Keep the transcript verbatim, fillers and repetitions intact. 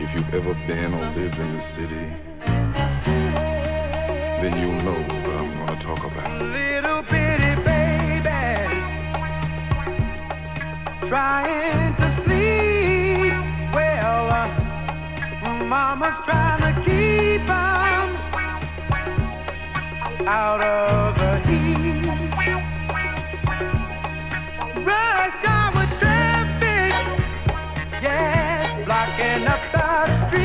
If you've ever been or lived in the city, then you'll know what I'm gonna talk about. Little bitty babies trying to sleep. Well, uh, mama's trying to keep 'em out of the heat. Rush hour traffic, yes, blocking up the street.